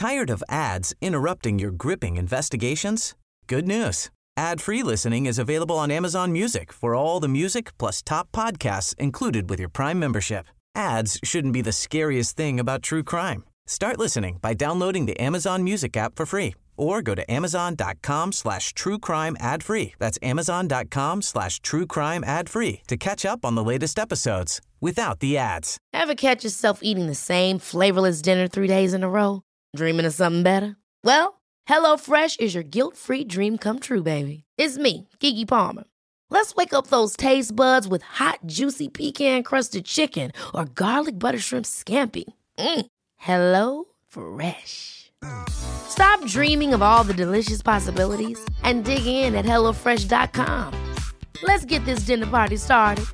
Tired of ads interrupting your gripping investigations? Good news. Ad-free listening is available on Amazon Music for all the music plus top podcasts included with your Prime membership. Ads shouldn't be the scariest thing about true crime. Start listening by downloading the Amazon Music app for free or go to amazon.com/truecrime ad-free. That's amazon.com/truecrime ad-free to catch up on the latest episodes without the ads. Ever catch yourself eating the same flavorless dinner 3 days in a row? Dreaming of something better? Well, HelloFresh is your guilt-free dream come true, baby. It's me, Keke Palmer. Let's wake up those taste buds with hot, juicy pecan-crusted chicken or garlic butter shrimp scampi. Hello Fresh. Stop dreaming of all the delicious possibilities and dig in at HelloFresh.com. Let's get this dinner party started.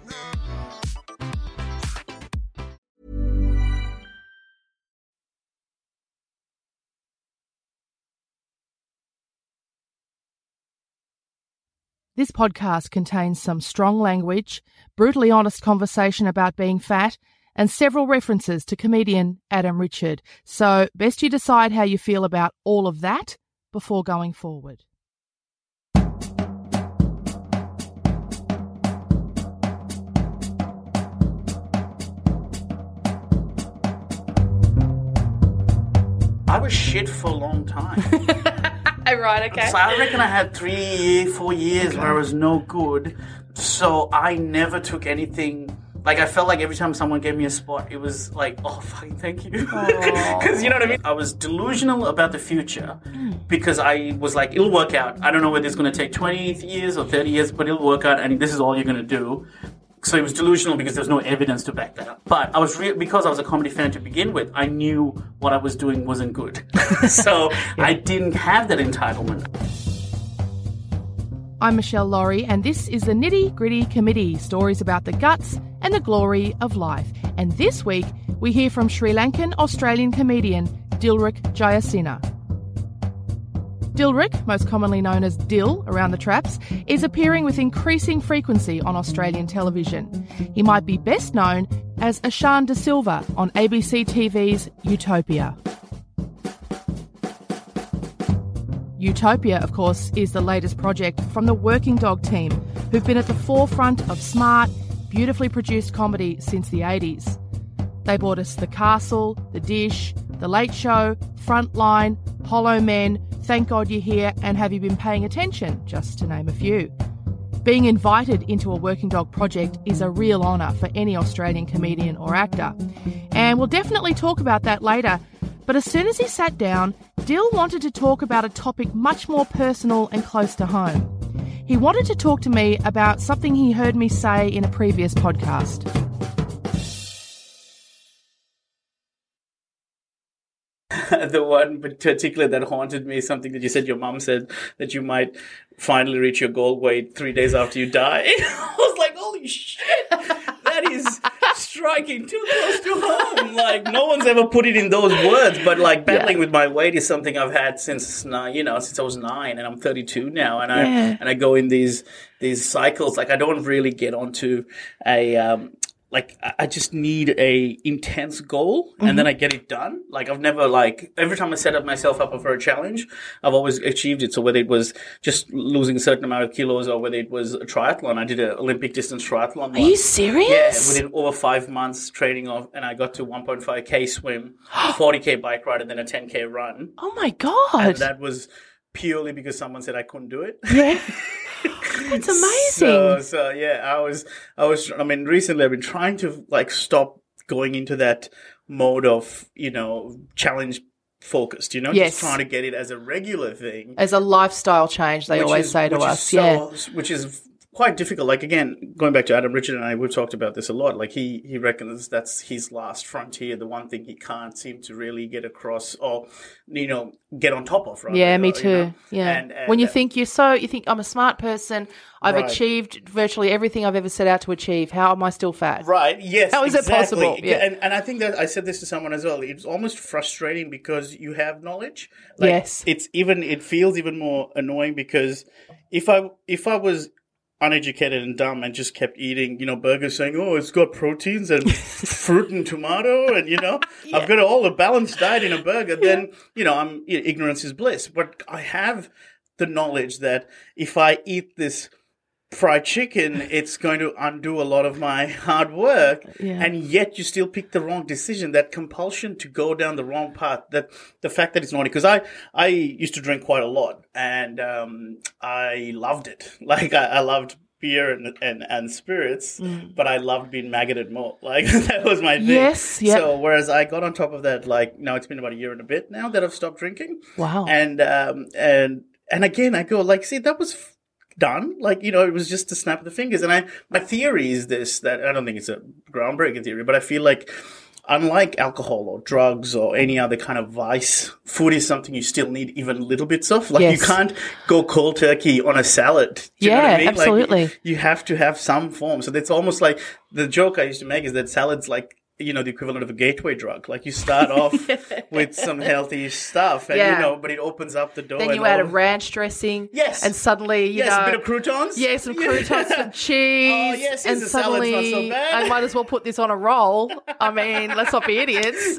This podcast contains some strong language, brutally honest conversation about being fat, and several references to comedian Adam Richard. So best you decide how you feel about all of that before going forward. I was shit for a long time. Right, okay. So I reckon I had 4 years where I was no good. So I never took anything. Like, I felt like every time someone gave me a spot, it was like, oh, fucking thank you. Because, you know what I mean? I was delusional about the future because I was like, it'll work out. I don't know whether it's going to take 20 years or 30 years, but it'll work out, and this is all you're going to do. So it was delusional because there's no evidence to back that up. But I was because I was a comedy fan to begin with, I knew what I was doing wasn't good. So I didn't have that entitlement. I'm Michelle Laurie, and this is the Nitty Gritty Committee, stories about the guts and the glory of life. And this week, we hear from Sri Lankan Australian comedian Dilruk Jayasinghe. Dilruk, most commonly known as Dil around the traps, is appearing with increasing frequency on Australian television. He might be best known as Ashan De Silva on ABC TV's Utopia. Utopia, of course, is the latest project from the Working Dog team, who've been at the forefront of smart, beautifully produced comedy since the 80s. They brought us The Castle, The Dish, The Late Show, Frontline, Hollow Men, Thank God You're Here, and Have You Been Paying Attention, just to name a few. Being invited into a Working Dog project is a real honour for any Australian comedian or actor. And we'll definitely talk about that later. But as soon as he sat down, Dil wanted to talk about a topic much more personal and close to home. He wanted to talk to me about something he heard me say in a previous podcast. The one particular that haunted me is something that you said your mum said, that you might finally reach your goal weight 3 days after you die. I was like, holy shit, that is striking too close to home. Like, no one's ever put it in those words, but like battling with my weight is something I've had since since I was 9, and I'm 32 now, and I go in these cycles. Like, I don't really get onto a I just need a intense goal, and then I get it done. Like, I've never, every time I set up myself up for a challenge, I've always achieved it. So whether it was just losing a certain amount of kilos or whether it was a triathlon, I did an Olympic distance triathlon. Are you serious? Yeah, within over 5 months training and I got to 1.5K swim, 40K bike ride, and then a 10K run. Oh my God. And that was purely because someone said I couldn't do it. Yeah. That's amazing. So yeah, I mean, recently I've been trying to stop going into that mode of, challenge focused, Yes. just trying to get it as a regular thing. As a lifestyle change, they always say to us. Which is quite difficult. Like, again, going back to Adam Richard and I, we've talked about this a lot. Like, he reckons that's his last frontier, the one thing he can't seem to really get across or, get on top of, right? Yeah, me too. Yeah. And when you think you think I'm a smart person, I've achieved virtually everything I've ever set out to achieve. How am I still fat? Right. Yes. How is it possible? Yeah. And I think that I said this to someone as well. It's almost frustrating because you have knowledge. Yes. It feels even more annoying because if I was uneducated and dumb and just kept eating, burgers saying, oh, it's got proteins and fruit and tomato and, I've got all the balanced diet in a burger, then, ignorance is bliss. But I have the knowledge that if I eat this fried chicken, it's going to undo a lot of my hard work, and yet you still pick the wrong decision. That compulsion to go down the wrong path, that the fact that it's naughty. Because I used to drink quite a lot, and I loved it. Like I loved beer and spirits, but I loved being maggoted more. Like that was my thing. Yes, yeah. So whereas I got on top of that, like now it's been about a year and a bit now that I've stopped drinking. Wow. And again I go like, see, that was done. Like, it was just a snap of the fingers. And my theory is that I don't think it's a groundbreaking theory, but I feel like unlike alcohol or drugs or any other kind of vice, food is something you still need even little bits of. Like you can't go cold turkey on a salad. Do you know what I mean? Absolutely. Like, you have to have some form. So that's almost like the joke I used to make is that salad's like, the equivalent of a gateway drug. Like you start off with some healthy stuff and, but it opens up the door. Then you add a ranch dressing. Yes. And suddenly, a bit of croutons. Yeah, some croutons, some cheese. Oh, yes, and the suddenly, salad's not so bad. I might as well put this on a roll. I mean, let's not be idiots.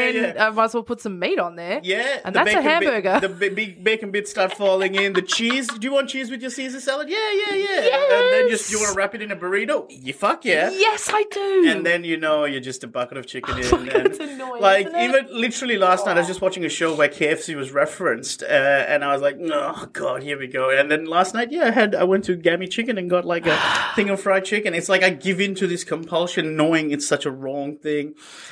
I might as well put some meat on there. Yeah. And that's a hamburger. The big bacon bits start falling in. The cheese. Do you want cheese with your Caesar salad? Yeah. Yes. And then you want to wrap it in a burrito? Fuck yeah. Yes, I do. And then, you're just a bucket of chicken in. It's annoying, like, isn't it? even literally last night, I was just watching a show where KFC was referenced, and I was like, oh, God, here we go. And then last night, I went to Gammy Chicken and got like a thing of fried chicken. It's like I give in to this compulsion knowing it's such a wrong thing.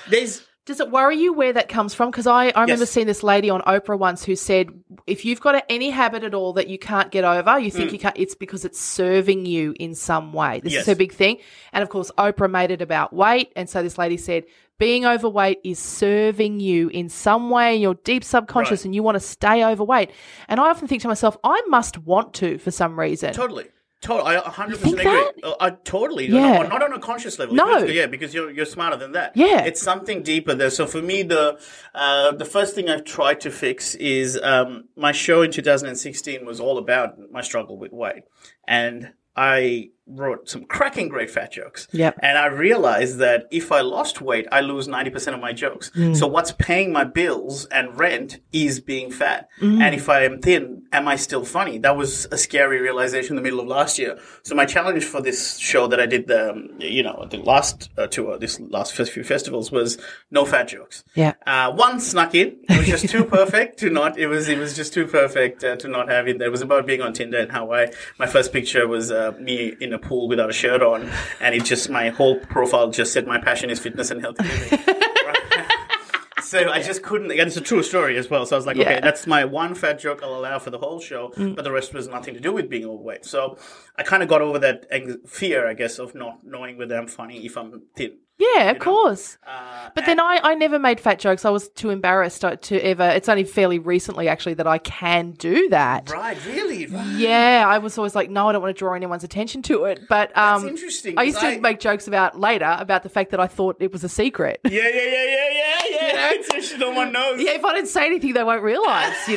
Does it worry you where that comes from? Because I remember seeing this lady on Oprah once who said, if you've got any habit at all that you can't get over, you think you can't, it's because it's serving you in some way. This is her big thing. And of course, Oprah made it about weight. And so this lady said, being overweight is serving you in some way in your deep subconscious and you want to stay overweight. And I often think to myself, I must want to for some reason. Totally. I 100% think agree. that? I totally. Yeah. Not on a conscious level. No. Because you're smarter than that. Yeah. It's something deeper there. So for me, the first thing I've tried to fix is my show in 2016 was all about my struggle with weight. And I wrote some cracking great fat jokes. Yep. And I realized that if I lost weight, I lose 90% of my jokes. So what's paying my bills and rent is being fat. And if I am thin, am I still funny? That was a scary realization in the middle of last year. So my challenge for this show that I did the last tour, this last few festivals, was no fat jokes. Yeah. One snuck in. It was just too perfect to not. It was just too perfect to not have it. It was about being on Tinder and how my first picture was me in a pool without a shirt on, and my whole profile just said my passion is fitness and healthy living. So I just couldn't, and it's a true story as well. So I was like, okay, that's my one fat joke I'll allow for the whole show, but the rest was nothing to do with being overweight. So I kind of got over that fear, I guess, of not knowing whether I'm funny if I'm thin. Yeah, of course. But then I never made fat jokes. I was too embarrassed to ever. It's only fairly recently, actually, that I can do that. Right, really? Right. Yeah, I was always like, no, I don't want to draw anyone's attention to it. But that's interesting. I used to make jokes about the fact that I thought it was a secret. Yeah. No one knows. Yeah, if I didn't say anything, they won't realise, So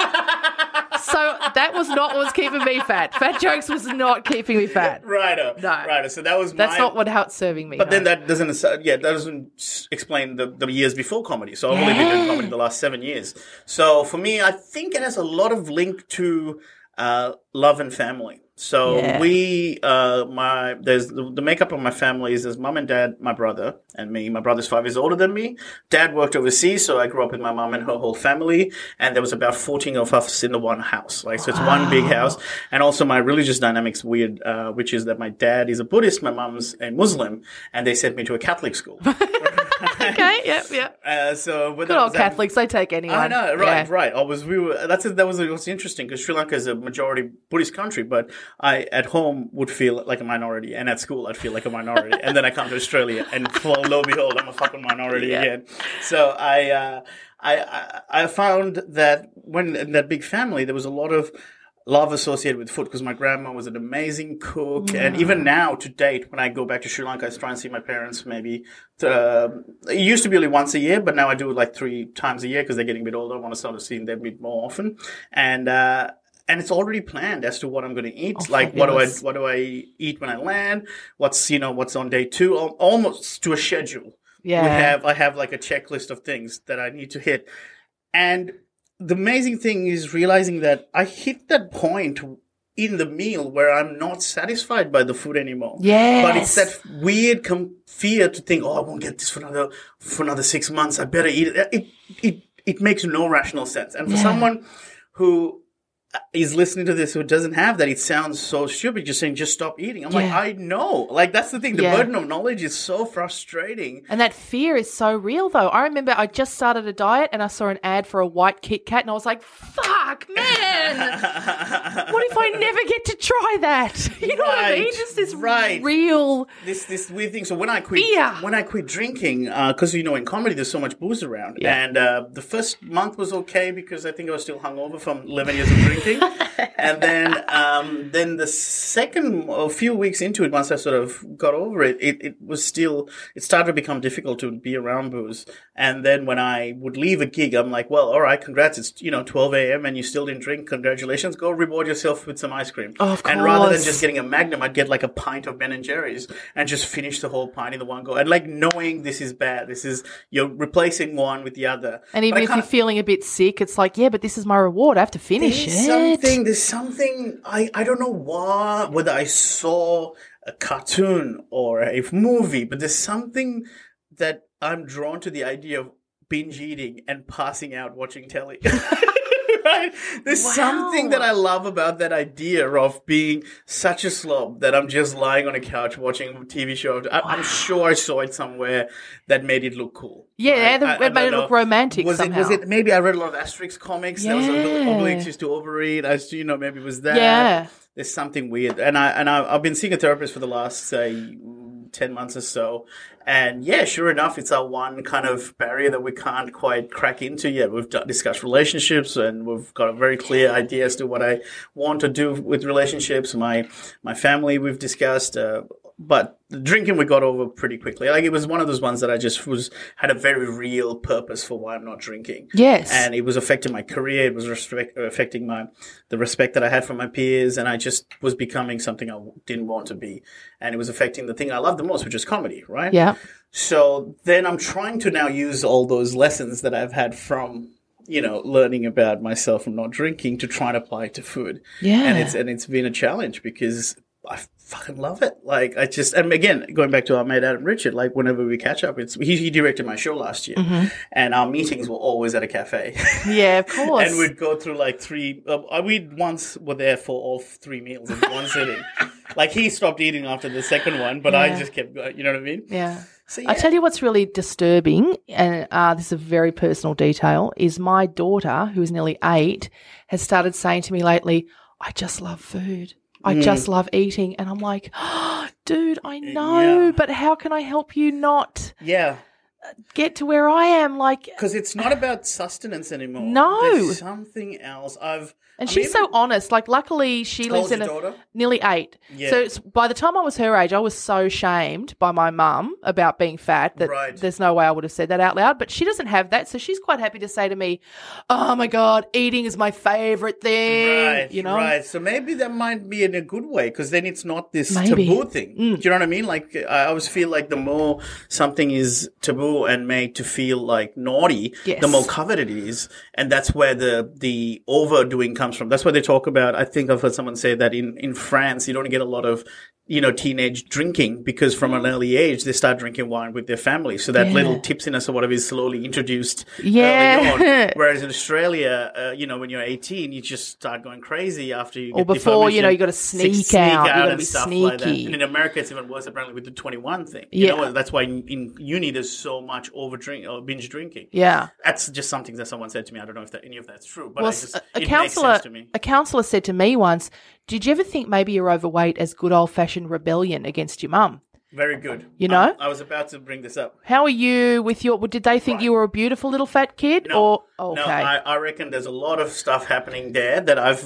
that was not what was keeping me fat. Fat jokes was not keeping me fat. Righto. No. Righto. So that's not how it's serving me. But then that doesn't explain the years before comedy. So I've only been doing comedy the last 7 years. So for me, I think it has a lot of link to love and family. So there's the makeup of my family is there's mum and dad, my brother, and me. My brother's 5 years older than me. Dad worked overseas, so I grew up with my mum and her whole family. And there was about 14 of us in the one house. So it's one big house. And also my religious dynamic's weird, which is that my dad is a Buddhist, my mum's a Muslim, and they sent me to a Catholic school. Okay, yep. Good old Catholics, they take anyone. I know, right. That was what's interesting, because Sri Lanka is a majority Buddhist country, but I at home would feel like a minority, and at school I'd feel like a minority, and then I come to Australia, and lo and behold, I'm a fucking minority again. So I found that when in that big family there was a lot of love associated with food, because my grandma was an amazing cook. And even now, to date, when I go back to Sri Lanka, I try and see my parents maybe. It used to be only once a year, but now I do it like 3 times a year because they're getting a bit older. I want to start seeing them a bit more often. And and it's already planned as to what I'm going to eat. Oh, like, fabulous. what do I eat when I land? What's on day 2? Almost to a schedule. Yeah. I have like a checklist of things that I need to hit. And the amazing thing is realizing that I hit that point in the meal where I'm not satisfied by the food anymore. Yes. But it's that weird fear to think, I won't get this for another 6 months. I better eat it. It makes no rational sense. And for someone who is listening to this who doesn't have that, it sounds so stupid just saying, just stop eating. I'm like, I know. Like, that's the thing. The burden of knowledge is so frustrating. And that fear is so real, though. I remember I just started a diet and I saw an ad for a white Kit Kat and I was like, fuck, man. What if I never get to try that? You know what I mean? Just this real... This weird thing. So when I quit drinking, because, in comedy there's so much booze around. Yeah. And the first month was okay because I think I was still hungover from 11 years of drinking. And then the second, a few weeks into it, once I sort of got over it, it started to become difficult to be around booze. And then when I would leave a gig, I'm like, well, all right, congrats. It's, 12 a.m. and you still didn't drink. Congratulations. Go reward yourself with some ice cream. Oh, of course. And rather than just getting a Magnum, I'd get like a pint of Ben & Jerry's and just finish the whole pint in the one go. And like knowing this is bad. You're replacing one with the other. And even if you're feeling a bit sick, it's like, yeah, but this is my reward. I have to finish it. There's something, I don't know whether I saw a cartoon or a movie, but there's something that I'm drawn to the idea of binge eating and passing out watching telly. Right? There's something that I love about that idea of being such a slob that I'm just lying on a couch watching a TV show. I'm sure I saw it somewhere that made it look cool. Yeah, it made it look romantic somehow. Was it maybe I read a lot of Asterix comics. Yeah. There was Obelix used to overeat. Maybe it was that. Yeah. There's something weird. And I've been seeing a therapist for the last, say, 10 months or so. And yeah, sure enough, it's our one kind of barrier that we can't quite crack into yet. We've discussed relationships and we've got a very clear idea as to what I want to do with relationships. My family we've discussed, but the drinking we got over pretty quickly. Like it was one of those ones that I just had a very real purpose for why I'm not drinking. Yes. And it was affecting my career. It was affecting the respect that I had from my peers. And I just was becoming something I didn't want to be. And it was affecting the thing I love the most, which is comedy, right? Yeah. So then I'm trying to now use all those lessons that I've had from, learning about myself from not drinking to try and apply it to food. Yeah. And it's been a challenge because I fucking love it. Like and again, going back to our mate Adam Richard, like whenever we catch up, he directed my show last year and our meetings were always at a cafe. Yeah, of course. And we'd go through like we once were there for all 3 meals in one sitting. Like he stopped eating after the second one, but I just kept going, you know what I mean? Yeah. So, yeah. I tell you what's really disturbing, and this is a very personal detail, is my daughter, who is nearly 8, has started saying to me lately, I just love food. I just love eating. And I'm like, oh, dude, I know, but how can I help you not get to where I am? Like, because it's not about sustenance anymore. No. There's something else. She's so honest. Like, luckily, she lives in nearly 8. Yeah. So by the time I was her age, I was so shamed by my mum about being fat that there's no way I would have said that out loud. But she doesn't have that, so she's quite happy to say to me, "Oh my God, eating is my favorite thing." Right. Right. So maybe that might be in a good way because then it's not this taboo thing. Do you know what I mean? Like I always feel like the more something is taboo and made to feel like naughty, the more coveted it is, and that's where the overdoing comes from. That's why they talk about, I think I've heard someone say that in France, you don't get a lot of, teenage drinking because from an early age, they start drinking wine with their family. So that little tipsiness or whatever is slowly introduced early on. Whereas in Australia, when you're 18, you just start going crazy after you get or before, you got to sneak out. You got to be sneaky. Like that. And in America, it's even worse apparently with the 21 thing. You know, that's why in uni, there's so much binge drinking. Yeah. That's just something that someone said to me. I don't know if any of that's true, but it makes sense to me. A counsellor said to me once, did you ever think maybe you're overweight as good old-fashioned rebellion against your mum? Very good. You know? I was about to bring this up. How are you with did they think you were a beautiful little fat kid? No. Okay. No, I reckon there's a lot of stuff happening there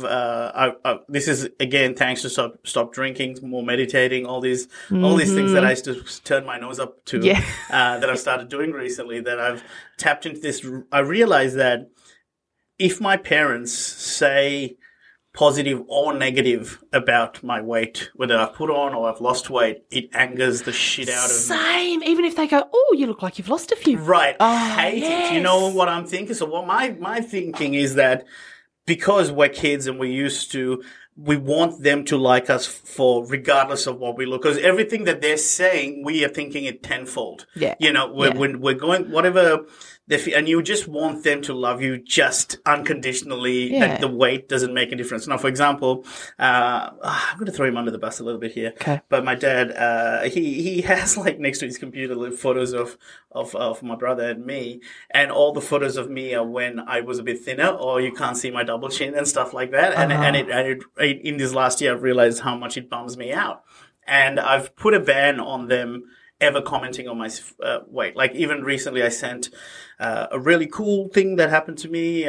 that this is, again, thanks to stop drinking, more meditating, all these things that I used to turn my nose up to that I've started doing recently, that I've tapped into this. I realized that if my parents say positive or negative about my weight, whether I've put on or I've lost weight, it angers the shit out of me. Same. Even if they go, oh, you look like you've lost a few. Right. Oh, Hate it. You know what I'm thinking? So what my thinking is that because we're kids and we want them to like us for regardless of what we look, because everything that they're saying, we are thinking it tenfold. Yeah. You know, when we're going, whatever, and you just want them to love you just unconditionally. Yeah. And the weight doesn't make a difference. Now, for example, I'm going to throw him under the bus a little bit here. Okay. But my dad, he has like next to his computer photos of my brother and me, and all the photos of me are when I was a bit thinner, or you can't see my double chin and stuff like that. And it in this last year, I've realized how much it bums me out, and I've put a ban on them ever commenting on my weight. Like even recently, I sent a really cool thing that happened to me.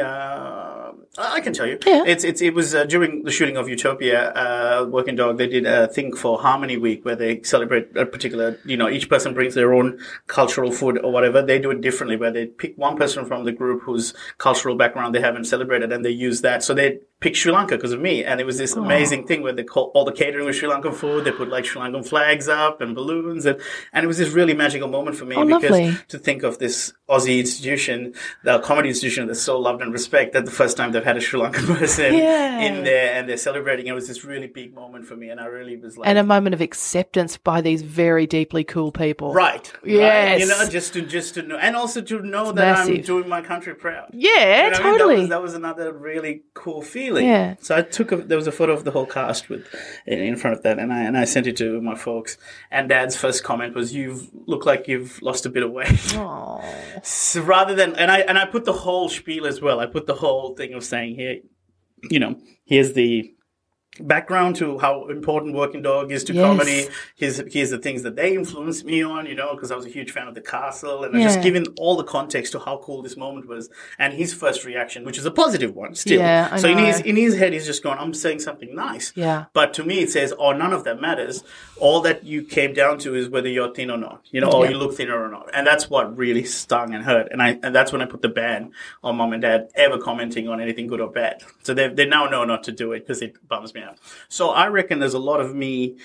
I can tell you. Yeah. It was during the shooting of Utopia, Working Dog. They did a thing for Harmony Week where they celebrate a particular. You know, each person brings their own cultural food or whatever. They do it differently, where they pick one person from the group whose cultural background they haven't celebrated, and they use that. So they picked Sri Lanka because of me, and it was this amazing thing where they call all the catering with Sri Lankan food. They put like Sri Lankan flags up and balloons, and it was this really magical moment for me because lovely. to think of this Aussie institution, the comedy institution that's so loved and respect, that the first time they've had a Sri Lankan person in there and they're celebrating, it was this really big moment for me, and I really was like, and a moment of acceptance by these very deeply cool people. right, Yes. right. You know, just to know, and also to know It's that I'm massive. doing my country proud. Yeah, You know what I mean? totally. That was another really cool feeling. Yeah. So there was a photo of the whole cast in front of that, and I sent it to my folks. And Dad's first comment was, "You look like you've lost a bit of weight." Aw. So rather than, and I put the whole spiel as well. I put the whole thing of saying, here, you know, here's the background to how important Working Dog is to Yes. comedy. Here's the things that they influenced me on, you know, because I was a huge fan of The Castle, and I Yeah. just given all the context to how cool this moment was, and his first reaction, which is a positive one still. Yeah, I so know. in his head, he's just going, "I'm saying something nice." Yeah. But to me, it says, "Oh, none of that matters. All that you came down to is whether you're thin or not, you know, or Yeah. you look thinner or not." And that's what really stung and hurt. And that's when I put the ban on Mom and Dad ever commenting on anything good or bad. So they now know not to do it because it bums me out. So I reckon there's a lot of me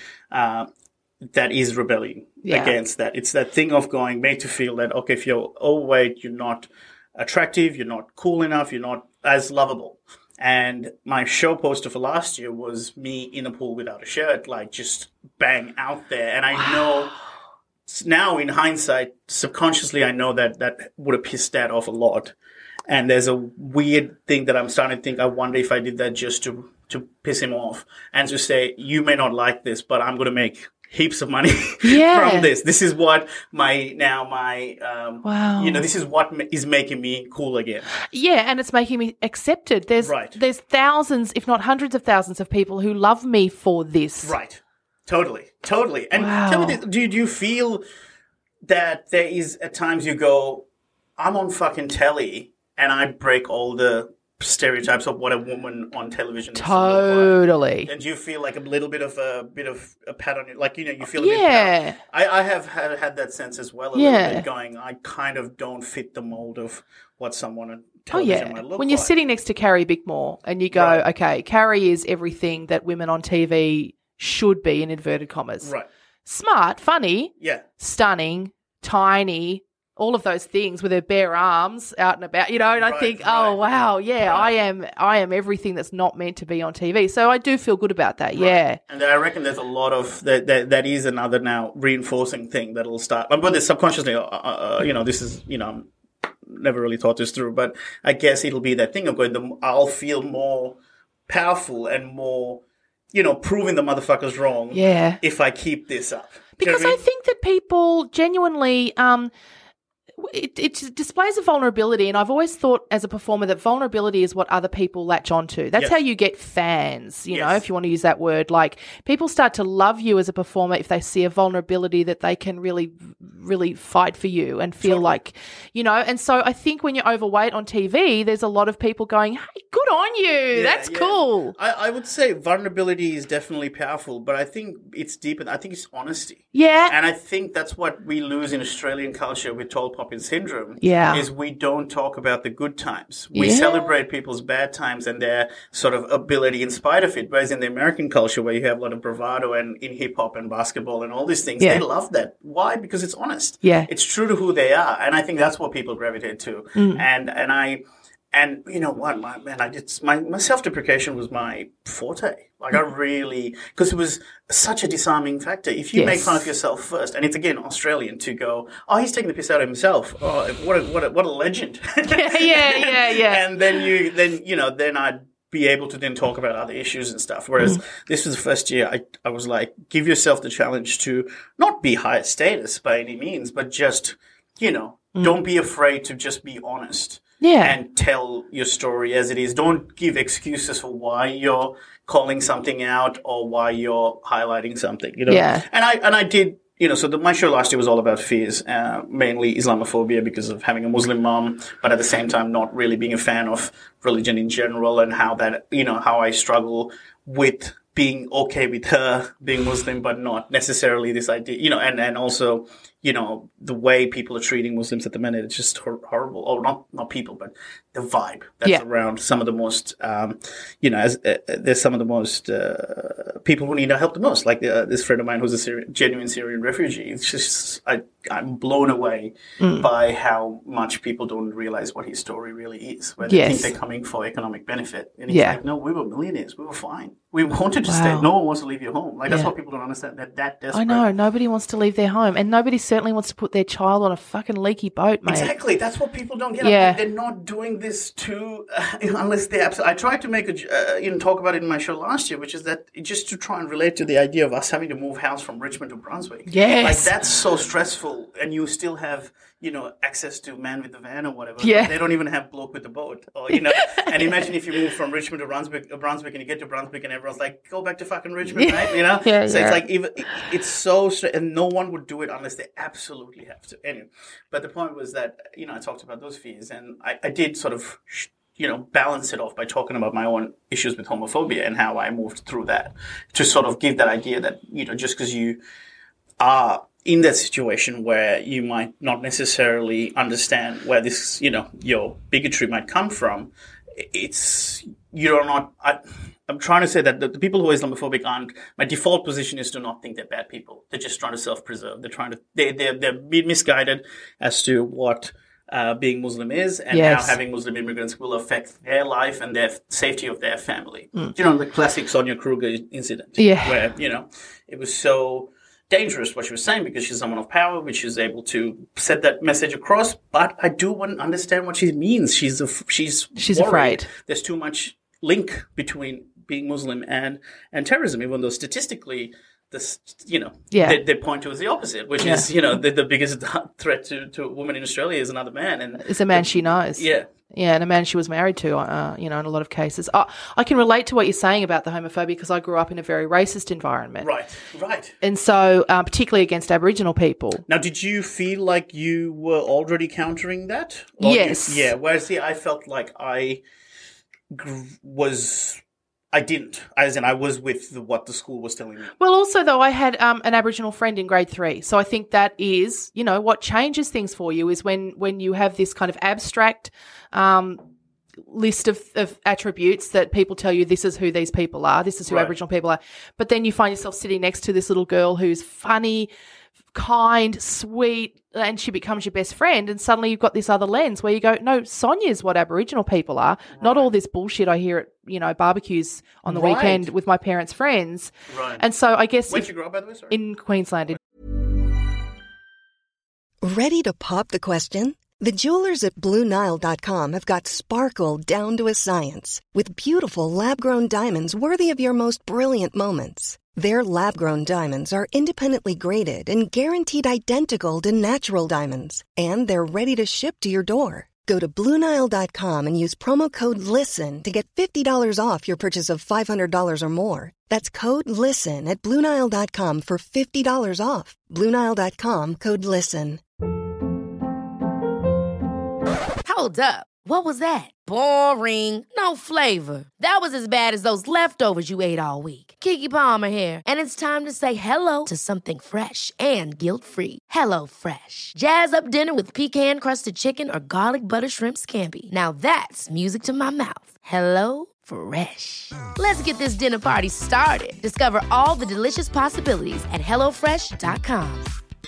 that is rebelling Yeah. against that. It's that thing of going, made to feel that, okay, if you're overweight, you're not attractive, you're not cool enough, you're not as lovable. And my show poster for last year was me in a pool without a shirt, like just bang out there. And I know now in hindsight, subconsciously, I know that would have pissed Dad off a lot. And there's a weird thing that I'm starting to think, I wonder if I did that just to piss him off and to say, you may not like this, but I'm going to make heaps of money Yeah. from this. This is what Wow. you know, this is what is making me cool again. Yeah, and it's making me accepted. There's Right. there's thousands, if not hundreds of thousands of people who love me for this. Right. Totally. And Wow. tell me, do you feel that there is at times you go, I'm on fucking telly and I break all the stereotypes of what a woman on television is to look like? Totally. And do you feel like a little bit of a pat on you, like, you know, you feel a bit Yeah. I have had that sense as well, a Yeah. little bit, going, I kind of don't fit the mold of what someone on Oh television might yeah. look When you're like. sitting next to Carrie Bickmore and you go, Right. okay, Carrie is everything that women on TV should be in inverted commas. Right. Smart, funny, Yeah. stunning, tiny, all of those things with her bare arms out and about, you know, and I Right, think, right. oh wow, yeah, Right. I am everything that's not meant to be on TV. So I do feel good about that. Yeah. And I reckon there's a lot of that is another now reinforcing thing that'll start. But this subconsciously, you know, this is, you know, never really thought this through, but I guess it'll be that thing of going, I'll feel more powerful and more, you know, proving the motherfuckers wrong. Yeah. If I keep this up. Do you know Because what I mean? think that people genuinely, it displays a vulnerability, and I've always thought as a performer that vulnerability is what other people latch onto. That's Yes. how you get fans, you know, Yes. if you want to use that word. Like, people start to love you as a performer if they see a vulnerability that they can really, really fight for you and feel Totally. like, you know. And so I think when you're overweight on TV, there's a lot of people going, hey, good on you. That's cool. I would say vulnerability is definitely powerful, but I think it's deeper. I think it's honesty. Yeah. And I think that's what we lose in Australian culture with tall poppy syndrome. Yeah. Is we don't talk about the good times. We celebrate people's bad times and their sort of ability in spite of it. Whereas in the American culture, where you have a lot of bravado and in hip hop and basketball and all these things, they love that. Why? Because it's honest. Yeah. It's true to who they are. And I think that's what people gravitate to. And you know what, my self-deprecation was my forte. Like I really, because it was such a disarming factor. If you make fun of yourself first, and it's again Australian to go, oh, he's taking the piss out of himself. Oh, what a legend. Yeah. And then I'd be able to then talk about other issues and stuff. Whereas this was the first year I was like, give yourself the challenge to not be high status by any means, but just, don't be afraid to just be honest. Yeah. And tell your story as it is. Don't give excuses for why you're calling something out or why you're highlighting something, Yeah. And I did, so my show last year was all about fears, mainly Islamophobia because of having a Muslim mom, but at the same time not really being a fan of religion in general and how that, how I struggle with being okay with her being Muslim, but not necessarily this idea, and also, the way people are treating Muslims at the minute, it's just horrible. Or not people, but the vibe that's around some of the most, there's some of the most people who need our help the most. Like this friend of mine who's a genuine Syrian refugee. It's just, I'm blown away by how much people don't realize what his story really is. Where they think they're coming for economic benefit. And he's like, no, we were millionaires. We were fine. We wanted to stay. No one wants to leave your home. Like that's what people don't understand. That desperate. I know. Nobody wants to leave their home, and nobody certainly wants to put their child on a fucking leaky boat, mate. Exactly. That's what people don't get. Yeah. They're not doing this unless they're absolutely. I tried to make talk about it in my show last year, which is that just to try and relate to the idea of us having to move house from Richmond to Brunswick. Yes. Like that's so stressful, and you still have access to man with the van or whatever. Yeah. They don't even have bloke with the boat. Or, and imagine if you move from Richmond to Brunswick and you get to Brunswick and everyone's like, go back to fucking Richmond, right? So it's like, it's so and no one would do it unless they absolutely have to. Anyway, but the point was that, I talked about those fears and I did sort of, balance it off by talking about my own issues with homophobia and how I moved through that to sort of give that idea that, just because you are in that situation where you might not necessarily understand where this, your bigotry might come from, I'm trying to say that the people who are Islamophobic aren't, my default position is to not think they're bad people. They're just trying to self-preserve. They're being misguided as to what being Muslim is and how having Muslim immigrants will affect their life and the safety of their family. The classic Sonia Kruger incident where, it was so dangerous what she was saying because she's someone of power, which is able to set that message across. But I do want to understand what she means. She's afraid. There's too much link between being Muslim and terrorism, even though statistically, they point to as the opposite, which is, the biggest threat to a woman in Australia is another man. And it's a man she knows. Yeah. Yeah, and a man she was married to, in a lot of cases. I can relate to what you're saying about the homophobia because I grew up in a very racist environment. Right. And so, particularly against Aboriginal people. Now, did you feel like you were already countering that? Yes. Whereas, I felt like I didn't. As in, I was with what the school was telling me. Well, also, though, I had an Aboriginal friend in grade 3. So I think that is, what changes things for you is when you have this kind of abstract list of attributes that people tell you this is who these people are, this is who Aboriginal people are. But then you find yourself sitting next to this little girl who's funny, kind, sweet, and she becomes your best friend, and suddenly you've got this other lens where you go, no, Sonia's what Aboriginal people are, not all this bullshit I hear at barbecues on the weekend with my parents' friends. Right. And so I guess... Where'd you grow up, by the way? Sorry? In Queensland. Ready to pop the question? The jewelers at BlueNile.com have got sparkle down to a science with beautiful lab-grown diamonds worthy of your most brilliant moments. Their lab-grown diamonds are independently graded and guaranteed identical to natural diamonds, and they're ready to ship to your door. Go to BlueNile.com and use promo code LISTEN to get $50 off your purchase of $500 or more. That's code LISTEN at BlueNile.com for $50 off. BlueNile.com, code LISTEN. Hold up. What was that? Boring. No flavor. That was as bad as those leftovers you ate all week. Keke Palmer here, and it's time to say hello to something fresh and guilt-free. Hello Fresh. Jazz up dinner with pecan-crusted chicken or garlic butter shrimp scampi. Now that's music to my mouth. Hello Fresh. Let's get this dinner party started. Discover all the delicious possibilities at hellofresh.com.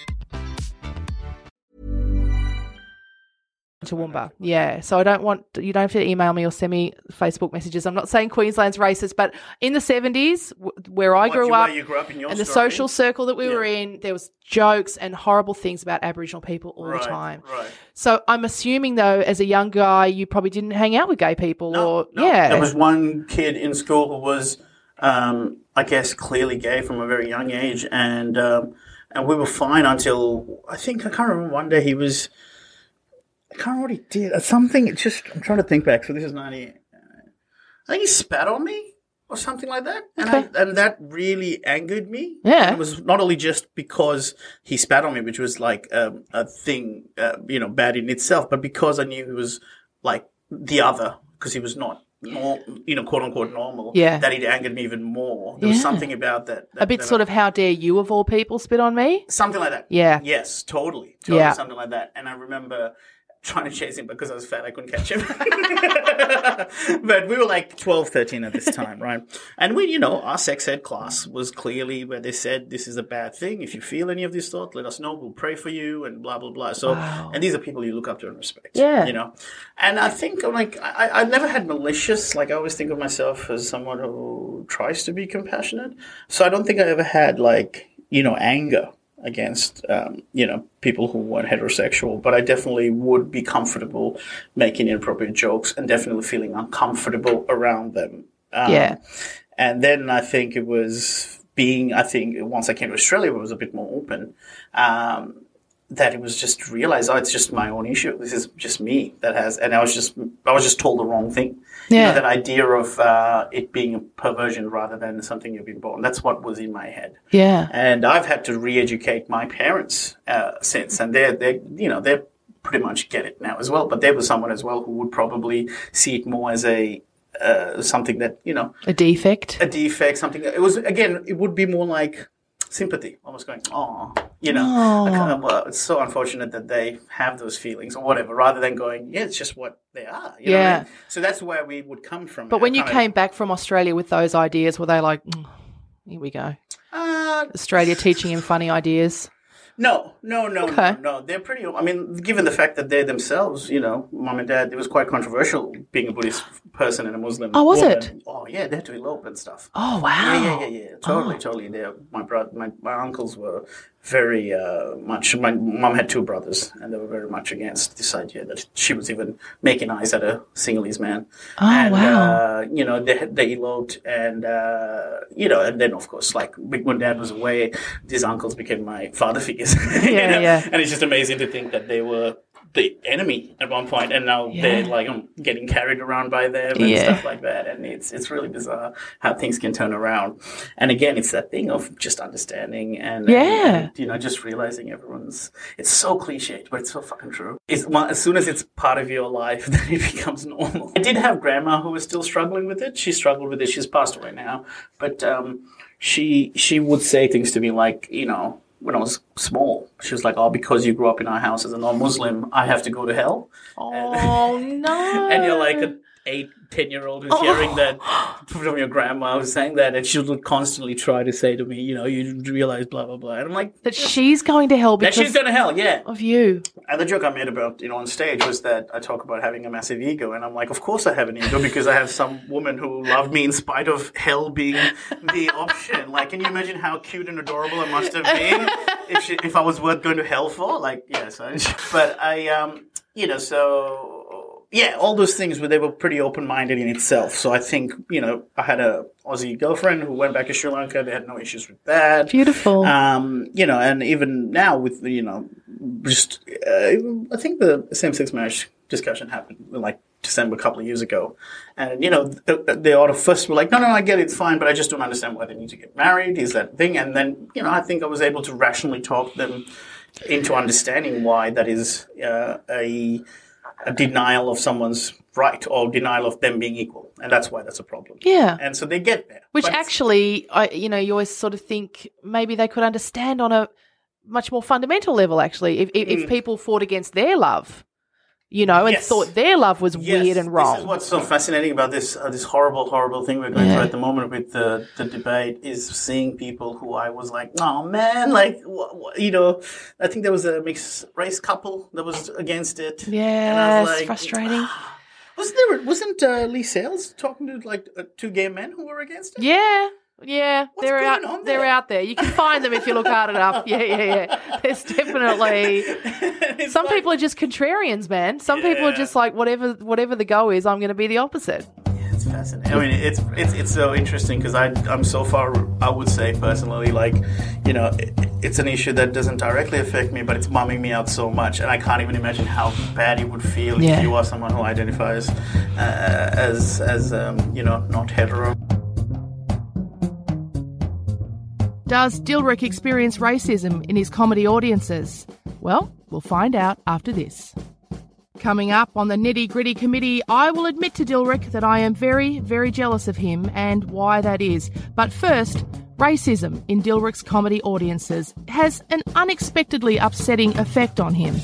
Toowoomba. Yeah. So you don't have to email me or send me Facebook messages. I'm not saying Queensland's racist, but in the 70s, where I grew up, you grew up in your and the story. social circle that we were in, there was jokes and horrible things about Aboriginal people all the time. Right. So I'm assuming, though, as a young guy, you probably didn't hang out with gay people. Yeah. There was one kid in school who was, I guess, clearly gay from a very young age, and we were fine until I can't remember, one day he was. I can't remember what he did. Something, I'm trying to think back. So this is 90. I think he spat on me or something like that. And that really angered me. Yeah. And it was not only just because he spat on me, which was like a thing, bad in itself, but because I knew he was like the other, because he was not, quote unquote normal. Yeah. That it angered me even more. There was something about that. A bit sort of, how dare you of all people spit on me? Something like that. Yeah. Yes, totally. Yeah. Something like that. And I remember trying to chase him because I was fat, I couldn't catch him. But we were like 12, 13 at this time, right? And our sex ed class was clearly where they said, this is a bad thing. If you feel any of this thought, let us know. We'll pray for you and blah, blah, blah. So, And these are people you look up to and respect. Yeah. And I think, I never had malicious, I always think of myself as someone who tries to be compassionate. So I don't think I ever had anger against, people who weren't heterosexual, but I definitely would be comfortable making inappropriate jokes and definitely feeling uncomfortable around them. And then I think it was once I came to Australia, it was a bit more open, that it was just realized, it's just my own issue. This is just me and I was just told the wrong thing. Yeah. That idea of it being a perversion rather than something you've been born. That's what was in my head. Yeah. And I've had to re-educate my parents since, and they're pretty much get it now as well. But there was someone as well who would probably see it more as a something that a defect. Something. It would be more like sympathy, almost going, it's so unfortunate that they have those feelings or whatever, rather than going, it's just what they are. You know what I mean? So that's where we would come from. But when you came back from Australia with those ideas, were they like, here we go, Australia teaching him funny ideas? No. They're pretty, given the fact that they themselves, mum and dad, it was quite controversial being a Buddhist person and a Muslim. Oh, was woman. it? Oh, yeah, they had to elope and stuff. Oh, wow. Yeah. Totally. My uncles were very much, my mum had two brothers, and they were very much against this idea that she was even making eyes at a Sinhalese man. Oh, and, wow. They eloped, and, and then, of course, when Dad was away, these uncles became my father figures. Yeah. And it's just amazing to think that they were the enemy at one point, and now they're getting carried around by them and stuff like that. And it's really bizarre how things can turn around. And again, it's that thing of just understanding and just realizing it's so cliched, but it's so fucking true. As soon as it's part of your life, then it becomes normal. I did have grandma who was still struggling with it. She struggled with it. She's passed away now, but she would say things to me like, when I was small, she was like, because you grew up in our house as a non-Muslim, I have to go to hell. Oh, no. And you're like an 8-10-year-old who's hearing that from your grandma who's saying that, and she would constantly try to say to me, you realize blah, blah, blah. And I'm like... That she's going to hell because... That she's going to hell, yeah. Of you. And the joke I made about, on stage was that I talk about having a massive ego, and I'm like, of course I have an ego because I have some woman who loved me in spite of hell being the option. Can you imagine how cute and adorable I must have been if I was worth going to hell for? But I, all those things they were pretty open-minded in itself. So I think, I had a Aussie girlfriend who went back to Sri Lanka. They had no issues with that. Beautiful. And even now with, I think the same-sex marriage discussion happened December a couple of years ago. And, they ought to first were like, no, I get it, it's fine, but I just don't understand why they need to get married, is that thing. And then, I think I was able to rationally talk them into understanding why that is a denial of someone's right or denial of them being equal. And that's why that's a problem. Yeah. And so they get there. Which But actually, you always sort of think maybe they could understand on a much more fundamental level, actually, if people fought against their love, and Yes. thought their love was yes, weird and wrong. This is what's so fascinating about this horrible thing we're going through at the moment with the debate is seeing people who I was like, oh man, like, I think there was a mixed race couple that was against it. Yeah, and I was it's like, frustrating. Wasn't Lee Sales talking to like two gay men who were against it? Yeah, What's they're going out. on They're there? out there. You can find them if you look hard enough. Yeah. There's definitely some people are just contrarians, man. Some people are just like whatever the go is, I'm going to be the opposite. It's fascinating. I mean, it's so interesting because I'm so far, I would say personally, like, it's an issue that doesn't directly affect me, but it's bumming me out so much, and I can't even imagine how bad it would feel if you are someone who identifies as not hetero. Does Dilruk experience racism in his comedy audiences? Well, we'll find out after this. Coming up on the Nitty Gritty Committee, I will admit to Dilruk that I am very, very jealous of him and why that is. But first, racism in Dilruk's comedy audiences has an unexpectedly upsetting effect on him.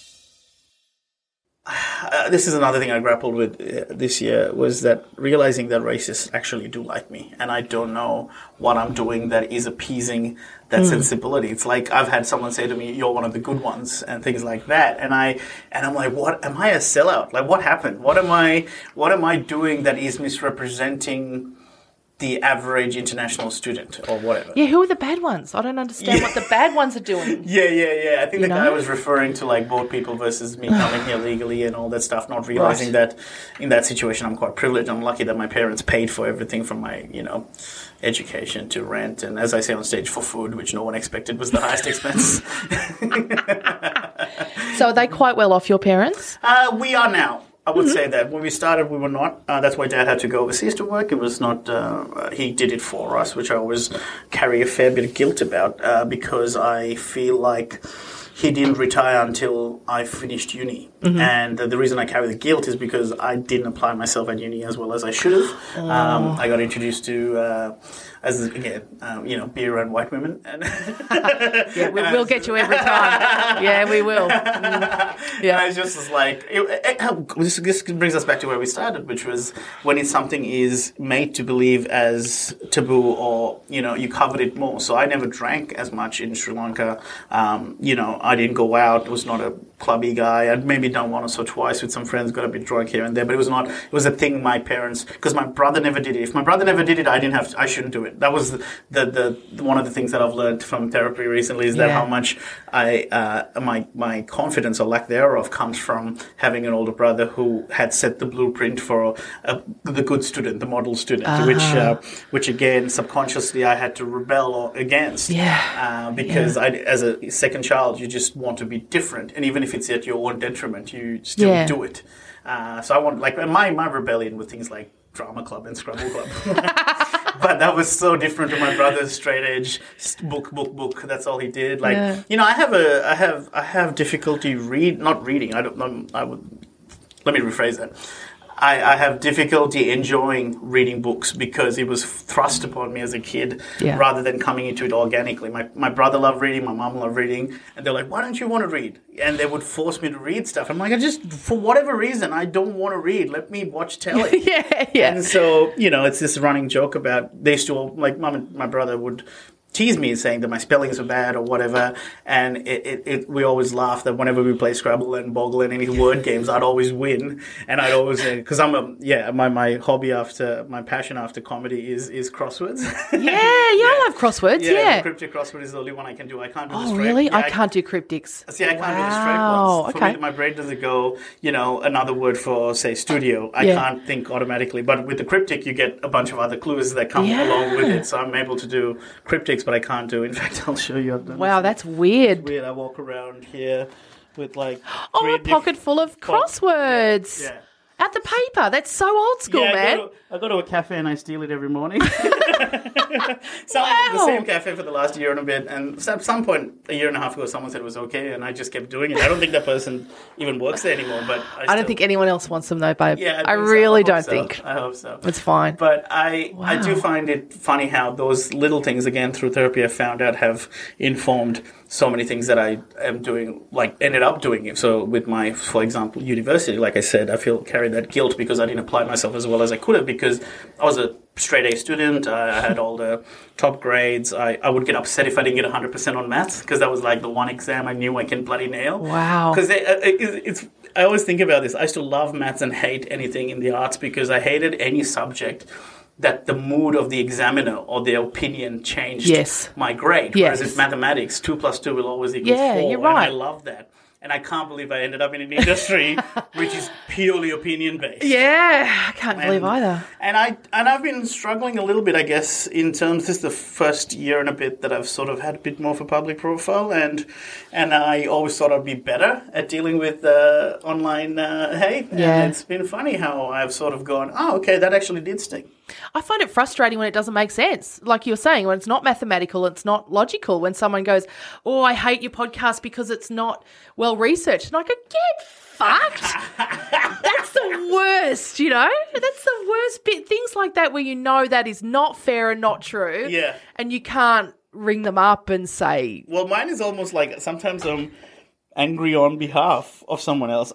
This is another thing I grappled with this year, was that realizing that racists actually do like me, and I don't know what I'm doing that is appeasing that sensibility. It's like I've had someone say to me, "You're one of the good ones," and things like that, and I'm like, "What? Am I a sellout? Like, what happened? What am I doing that is misrepresenting the average international student or whatever?" Yeah, who are the bad ones? I don't understand what the bad ones are doing. Yeah. I think the guy was referring to like boat people versus me coming here legally and all that stuff, not realizing that in that situation I'm quite privileged. I'm lucky that my parents paid for everything from my, education to rent and, as I say on stage, for food, which no one expected was the highest expense. So are they quite well off, your parents? We are now. I would say that when we started, we were not. That's why Dad had to go overseas to work. It was not. He did it for us, which I always carry a fair bit of guilt about because I feel like he didn't retire until I finished uni. And the reason I carry the guilt is because I didn't apply myself at uni as well as I should have. I got introduced to, beer and white women. And Yeah, we'll get you every time. Yeah, we will. Yeah, I just was like, this brings us back to where we started, which was when something is made to believe as taboo or, you covered it more. So I never drank as much in Sri Lanka. I didn't go out, was not a clubby guy. I'd maybe done once or twice with some friends, got a bit drunk here and there, but it was a thing my parents, because my brother never did it. If my brother never did it, I shouldn't do it. That was the one of the things that I've learned from therapy recently is that how much my confidence or lack thereof comes from having an older brother who had set the blueprint for the good student, the model student, which again subconsciously I had to rebel against. Because as a second child, you just want to be different, and even if it's at your own detriment, you still do it. So I want, like, my rebellion with things like drama club and Scrabble club. But that was so different to my brother's straight edge book. That's all he did. Like, I have difficulty not reading. Let me rephrase that. I have difficulty enjoying reading books because it was thrust upon me as a kid rather than coming into it organically. My brother loved reading, my mom loved reading, and they're like, "Why don't you want to read?" And they would force me to read stuff. I'm like, for whatever reason, I don't want to read. Let me watch telly. And so, it's this running joke about, they used to, like, mom and my brother would tease me saying that my spellings are bad or whatever, and we always laugh that whenever we play Scrabble and Boggle and any word games, I'd always win, and I'd always, because my hobby my passion after comedy is crosswords. I love crosswords. The cryptic crossword is the only one I can do. I can't do the straight. Oh, really? I can't do cryptics. See, I can't do the straight ones. For me, my brain doesn't go, another word for, say, studio. I can't think automatically, but with the cryptic, you get a bunch of other clues that come along with it, so I'm able to do cryptics, but I can't do. In fact, I'll show you. Wow, that's weird. It's weird. I walk around here with like a pocket full of crosswords. At the paper. That's so old school, man. I go to a cafe and I steal it every morning. The same cafe for the last year and a bit. And at some point, a year and a half ago, someone said it was okay, and I just kept doing it. I don't think that person even works there anymore. But I don't think anyone else wants them though, babe. Yeah, I really don't so. think. I hope so. It's fine. But I do find it funny how those little things, again, through therapy, I found out have informed so many things that I am doing, like ended up doing. So with my, for example, university, like I said, I carried that guilt because I didn't apply myself as well as I could have, because I was a straight A student. I had all the top grades. I would get upset if I didn't get 100% on maths, because that was like the one exam I knew I can bloody nail. Wow. Because I always think about this. I used to love maths and hate anything in the arts, because I hated any subject that the mood of the examiner or their opinion changed my grade. Yes. Whereas it's mathematics, 2 plus 2 will always equal 4. You're right. And I love that. And I can't believe I ended up in an industry which is purely opinion-based. Yeah, I can't believe either. And I've been struggling a little bit, I guess, in terms, this is the first year and a bit that I've sort of had a bit more of a public profile, and I always thought I'd be better at dealing with online hate. Yeah. And it's been funny how I've sort of gone, oh, okay, that actually did sting. I find it frustrating when it doesn't make sense. Like you're saying, when it's not mathematical, it's not logical. When someone goes, oh, I hate your podcast because it's not well researched. And I go, get fucked. That's the worst, you know? That's the worst bit. Things like that where you know that is not fair and not true. Yeah. And you can't ring them up and say... Well, mine is almost like sometimes I'm angry on behalf of someone else.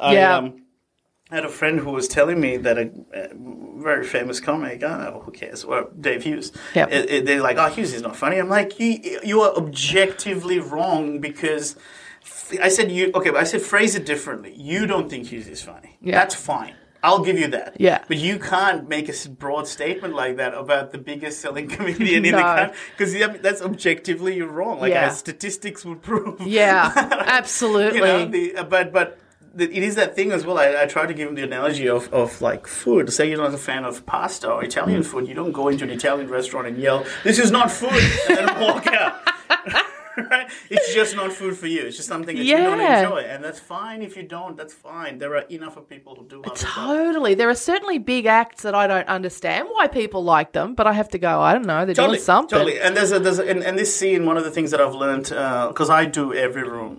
I had a friend who was telling me that a very famous comic, who cares, or Dave Hughes, they're like, oh, Hughes is not funny. I'm like, you are objectively wrong, because I said, phrase it differently. You don't think Hughes is funny. Yeah. That's fine. I'll give you that. Yeah. But you can't make a broad statement like that about the biggest selling comedian in the country, because that's objectively you're wrong. Like statistics would prove. Yeah, absolutely. But it is that thing as well. I try to give him the analogy of like food. Say you're not a fan of pasta or Italian food. You don't go into an Italian restaurant and yell, "This is not food," and then walk out. Right? It's just not food for you. It's just something that you don't enjoy. And that's fine if you don't. That's fine. There are enough of people who do love it. Totally. There are certainly big acts that I don't understand why people like them, but I have to go, I don't know, they're doing something. Totally. And there's and this scene, one of the things that I've learned, because I do every room.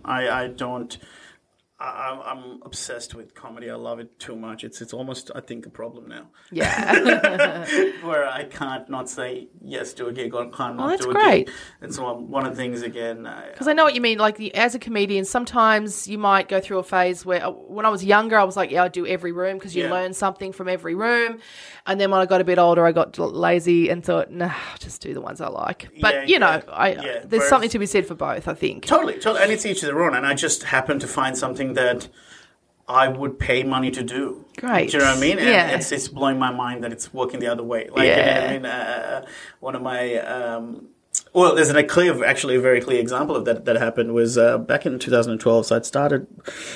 I'm obsessed with comedy. I love it too much. It's almost, I think, a problem now. Yeah. Where I can't not say yes to a gig or can't not do a great. gig. And so one of the things, again... Because I know what you mean. Like, as a comedian, sometimes you might go through a phase where, when I was younger, I was like, I do every room, because you learn something from every room. And then when I got a bit older, I got lazy and thought, nah, I'll just do the ones I like. But, there's something to be said for both, I think. Totally. And it's each their own. And I just happened to find something that I would pay money to do. Great. Do you know what I mean? And yeah. it's blowing my mind that it's working the other way. Like, you know what I mean? One of my... there's actually a very clear example of that happened was back in 2012. So I'd started...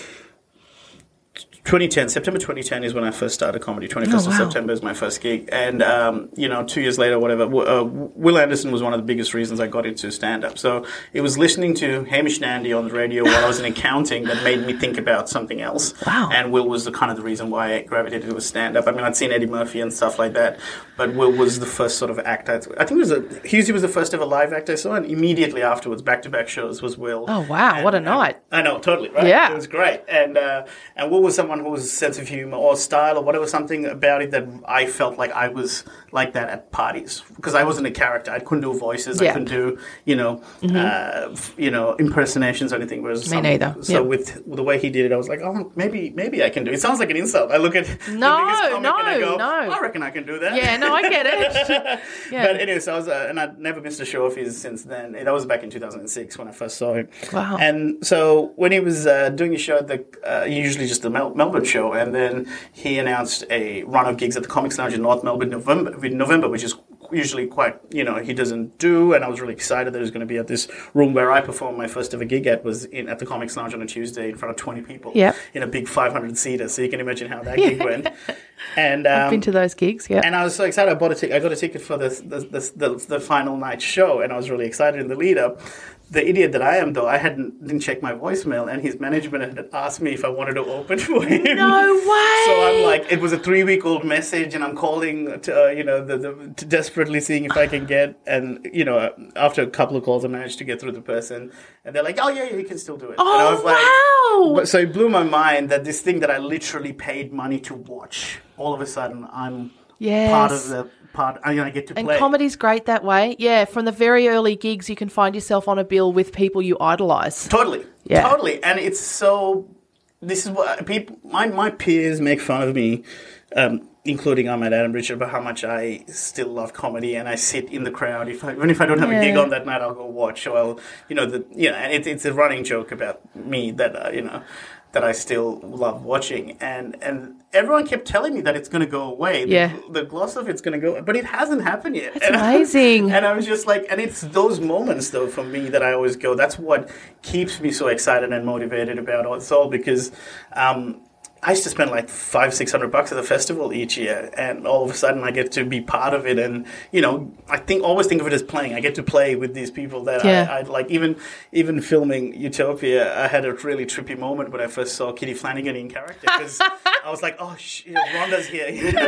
2010, September 2010 is when I first started comedy. 21st of September is my first gig. And, 2 years later, whatever, Will Anderson was one of the biggest reasons I got into stand-up. So it was listening to Hamish Nandy on the radio while I was in accounting that made me think about something else. Wow. And Will was the reason why I gravitated to stand-up. I mean, I'd seen Eddie Murphy and stuff like that, but Will was the first sort of act. I think Husey was the first ever live act I saw, and immediately afterwards, back-to-back shows was Will. Oh, wow, what a night. I know, totally, right? Yeah. It was great. And Will was someone whose sense of humor or style or whatever, something about it that I felt like I was like that at parties, because I wasn't a character. I couldn't do voices. I couldn't do, impersonations or anything. Me neither. So with the way he did it, I was like, oh, maybe I can do it. It sounds like an insult. I look at the biggest comic and I go, I reckon I can do that. Yeah, no, I get it. Yeah. But anyway, so I was, and I'd never missed a show of his since then. That was back in 2006 when I first saw him. Wow. And so when he was doing a show at the, usually just the Melbourne show, and then he announced a run of gigs at the Comics Lounge in North Melbourne in November, which is usually quite, he doesn't do, and I was really excited that he was going to be at this room where I performed my first ever gig at the Comics Lounge on a Tuesday in front of 20 people in a big 500-seater, so you can imagine how that gig went. And I've been to those gigs, And I was so excited. I got a ticket for the final night show, and I was really excited in the lead up. the idiot that I am, though, I didn't check my voicemail, and his management had asked me if I wanted to open for him. No way! So I'm like, it was a 3-week-old message, and I'm calling, to, desperately seeing if I can get, and, after a couple of calls, I managed to get through the person, and they're like, oh, yeah, you can still do it. Oh, and I was wow! But, so it blew my mind that this thing that I literally paid money to watch, all of a sudden, I'm part of the... I get to play. And comedy's great that way. Yeah, from the very early gigs, you can find yourself on a bill with people you idolise. Totally. Yeah. Totally. And it's so... This is what people... My peers make fun of me, including Ahmed Adam Richard, about how much I still love comedy, and I sit in the crowd. Even if I don't have a gig on that night, I'll go watch. So I'll... and it's a running joke about me that, that I still love watching. And everyone kept telling me that it's going to go away. Yeah. The gloss of it's going to go, but it hasn't happened yet. That's amazing. And I was just like, and it's those moments, though, for me that I always go, that's what keeps me so excited and motivated about it all, because I used to spend like $500-600 at the festival each year, and all of a sudden I get to be part of it. And I always think of it as playing. I get to play with these people that I like. Even filming Utopia, I had a really trippy moment when I first saw Kitty Flanagan in character, because I was like, oh shit, Rhonda's here.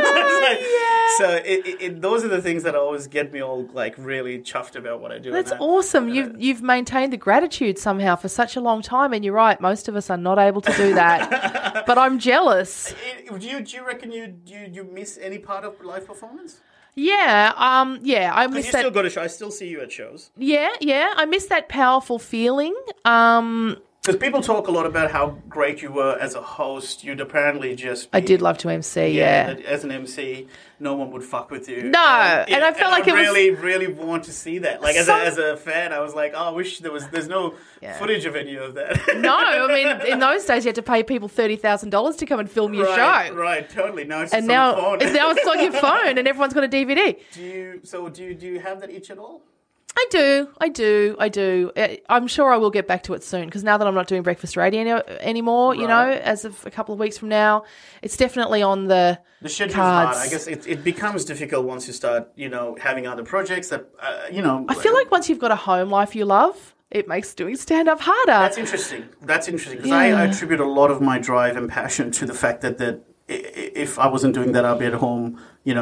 So those are the things that always get me all like really chuffed about what I do. That's awesome. You've maintained the gratitude somehow for such a long time, and you're right. Most of us are not able to do that. But I'm jealous. Do you reckon you miss any part of live performance? Yeah, I miss that. You still go to shows. I still see you at shows. Yeah, I miss that powerful feeling. Because people talk a lot about how great you were as a host. You'd apparently just... I did love to MC, yeah. As an MC, no one would fuck with you. No, and I felt like it was... I really want to see that. Like, as a fan, I was like, oh, I wish there's no footage of any of that. No, I mean, in those days, you had to pay people $30,000 to come and film your show. Right, totally. Now it's just now, on the phone. Now it's on your phone, and everyone's got a DVD. Do you have that itch at all? I do. I'm sure I will get back to it soon, because now that I'm not doing breakfast radio anymore, as of a couple of weeks from now, it's definitely on the schedule's cards. hard. I guess it becomes difficult once you start, having other projects that, I feel like once you've got a home life you love, it makes doing stand-up harder. That's interesting, because I attribute a lot of my drive and passion to the fact that if I wasn't doing that, I'd be at home,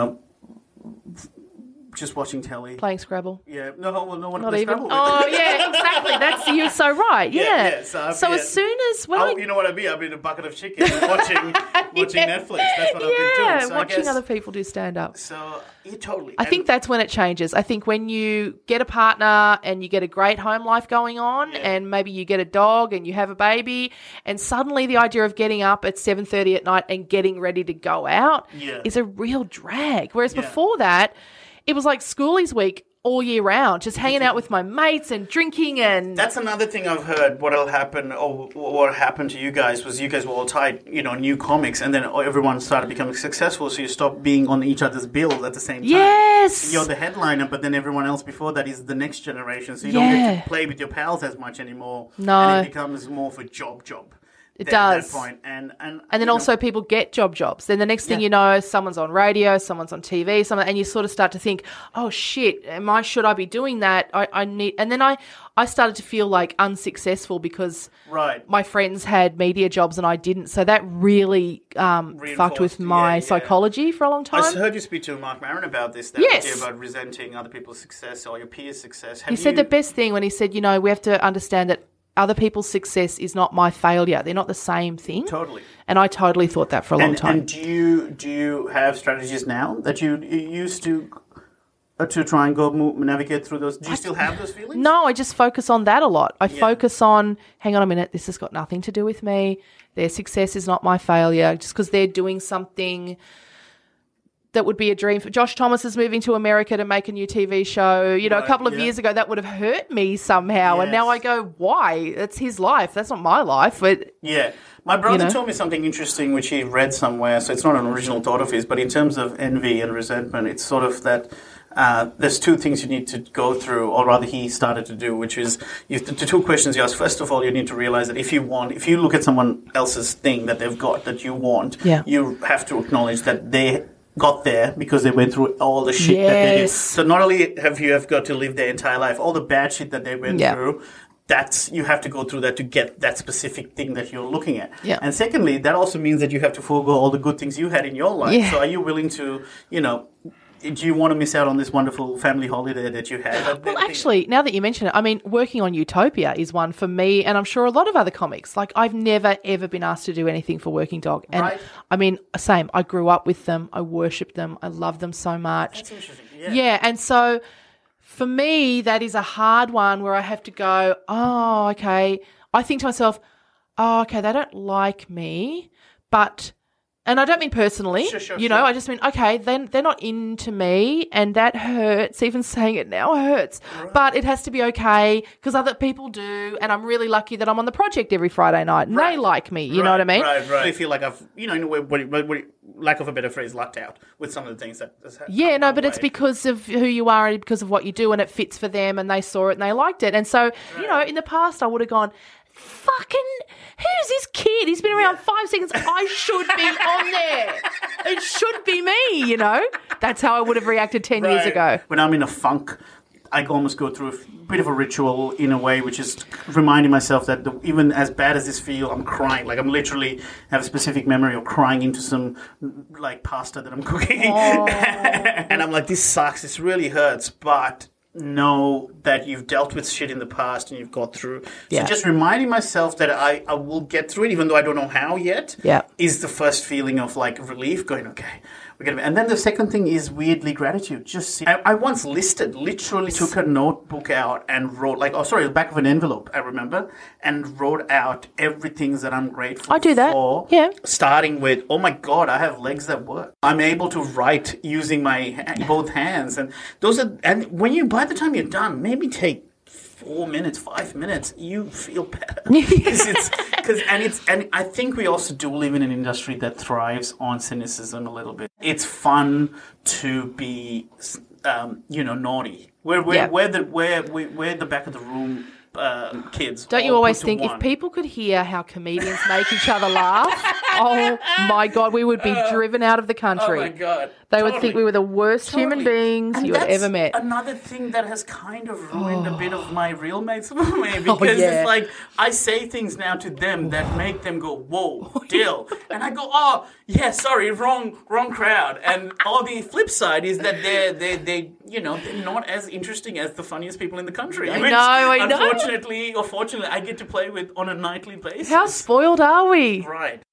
just watching telly. Playing Scrabble. Yeah. No one to Not play even. Scrabble with. Oh, yeah, exactly. You're so right. Yeah. So as soon as... you know what I'd be? I'd be in a bucket of chicken watching Netflix. That's what I've been doing. So watching other people do stand-up. So, yeah, totally. I think that's when it changes. I think when you get a partner and you get a great home life going on, and maybe you get a dog and you have a baby, and suddenly the idea of getting up at 7:30 at night and getting ready to go out is a real drag. Whereas before that, it was like schoolies week all year round, just hanging out with my mates and drinking. And that's another thing I've heard. What'll happen, or what happened to you guys, was you guys were all tied, new comics, and then everyone started becoming successful, so you stopped being on each other's bill at the same time. Yes! You're the headliner, but then everyone else before that is the next generation, so you don't get to play with your pals as much anymore. No. And it becomes more of a job. It does. At that point. And then also people get jobs. Then the next thing you know, someone's on radio, someone's on TV, and you sort of start to think, oh shit, should I be doing that? I need, and then I started to feel like unsuccessful because my friends had media jobs and I didn't. So that really fucked with my psychology for a long time. I heard you speak to Mark Maron about this, idea about resenting other people's success or your peers' success. He said the best thing when he said, we have to understand that other people's success is not my failure. They're not the same thing. Totally. And I totally thought that for a long time. And do you have strategies now that you used to try and go navigate through those? Do you still have those feelings? No, I just focus on that a lot. I focus on, hang on a minute, this has got nothing to do with me. Their success is not my failure. Just because they're doing something that would be a dream. Josh Thomas is moving to America to make a new TV show. A couple of years ago, that would have hurt me somehow. Yes. And now I go, why? That's his life. That's not my life. But my brother told me something interesting, which he read somewhere. So it's not an original thought of his, but in terms of envy and resentment, it's sort of that there's two things you need to go through, or rather he started to do, which is the two questions you ask. First of all, you need to realize that if you look at someone else's thing that they've got that you want, you have to acknowledge that they got there because they went through all the shit that they did. So not only have got to live their entire life, all the bad shit that they went through, you have to go through that to get that specific thing that you're looking at. Yeah. And secondly, that also means that you have to forego all the good things you had in your life. Yeah. So are you willing to, do you want to miss out on this wonderful family holiday that you had? Well, actually, now that you mention it, I mean, working on Utopia is one for me, and I'm sure a lot of other comics. Like, I've never, ever been asked to do anything for Working Dog. And, right. I mean, same. I grew up with them. I worship them. I love them so much. That's interesting. Yeah, and so for me, that is a hard one where I have to go, oh, okay. I think to myself, oh, okay, they don't like me, but... And I don't mean personally, sure. I just mean, okay, then they're not into me, and that hurts. Even saying it now hurts. Right. But it has to be okay because other people do, and I'm really lucky that I'm on the project every Friday night, and they like me, you know what I mean? Right. I feel like I've, in a way, lack of a better phrase, lucked out with some of the things that... but it's because of who you are and because of what you do, and it fits for them, and they saw it and they liked it. And so, in the past I would have gone... Fucking, who's this kid? He's been around 5 seconds. I should be on there. It should be me, That's how I would have reacted 10 years ago. When I'm in a funk, I almost go through a bit of a ritual in a way, which is reminding myself that even as bad as this feels, I'm crying. Like I'm literally have a specific memory of crying into some pasta that I'm cooking. And I'm like, this sucks. This really hurts. But... know that you've dealt with shit in the past and you've got through. So just reminding myself that I will get through it, even though I don't know how yet, is the first feeling of relief, going, okay, we're going to... And then the second thing is weirdly gratitude. I once literally took a notebook out and wrote, the back of an envelope, I remember, and wrote out everything that I'm grateful for. I do that, starting with, oh my God, I have legs that work. I'm able to write using my both hands. And by the time you're done, maybe take 4 minutes, 5 minutes, you feel better. And I think we also do live in an industry that thrives on cynicism a little bit. It's fun to be, naughty. We're the back of the room. Kids. Don't you always think if people could hear how comedians make each other laugh, oh my God, we would be driven out of the country. Oh my God. They would think we were the worst human beings you had ever met. Another thing that has kind of ruined a bit of my real mates for me, because it's like I say things now to them that make them go, whoa, Dill. And I go, oh, yeah, sorry, wrong crowd. And all the flip side is that they're not as interesting as the funniest people in the country. I know. Unfortunately or fortunately, I get to play with on a nightly basis. How spoiled are we? Right.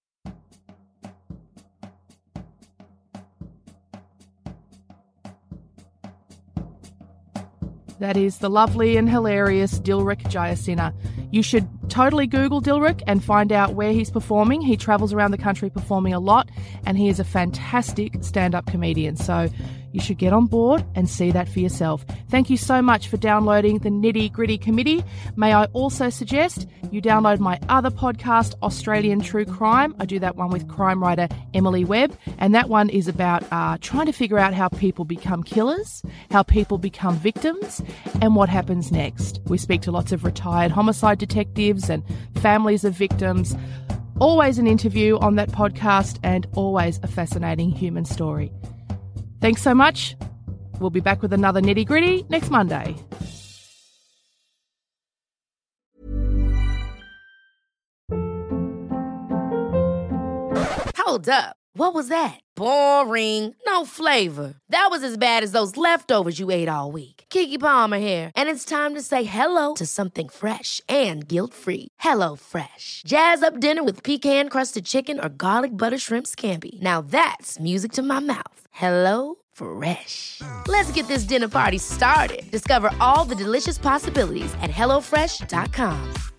That is the lovely and hilarious Dilruk Jayasinghe. You should totally Google Dilruk and find out where he's performing. He travels around the country performing a lot, and he is a fantastic stand-up comedian. So you should get on board and see that for yourself. Thank you so much for downloading the Nitty Gritty Committee. May I also suggest you download my other podcast, Australian True Crime. I do that one with crime writer Emily Webb, and that one is about trying to figure out how people become killers, how people become victims, and what happens next. We speak to lots of retired homicide detectives and families of victims. Always an interview on that podcast and always a fascinating human story. Thanks so much. We'll be back with another Nitty Gritty next Monday. Hold up. What was that? Boring. No flavor. That was as bad as those leftovers you ate all week. Keke Palmer here. And it's time to say hello to something fresh and guilt-free. HelloFresh. Jazz up dinner with pecan-crusted chicken or garlic butter shrimp scampi. Now that's music to my mouth. HelloFresh. Let's get this dinner party started. Discover all the delicious possibilities at HelloFresh.com.